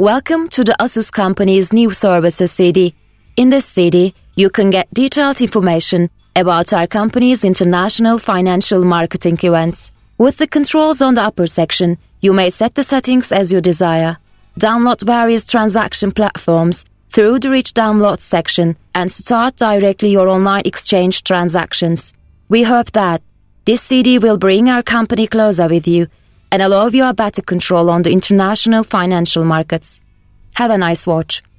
Welcome to the Asus Company's new services CD. In this CD, you can get detailed information about our company's international financial marketing events. With the controls on the upper section, you may set the settings as you desire. Download various transaction platforms through the Rich Downloads section and start directly your online exchange transactions. We hope that this CD will bring our company closer with you and allow you a better control on the international financial markets. Have a nice watch.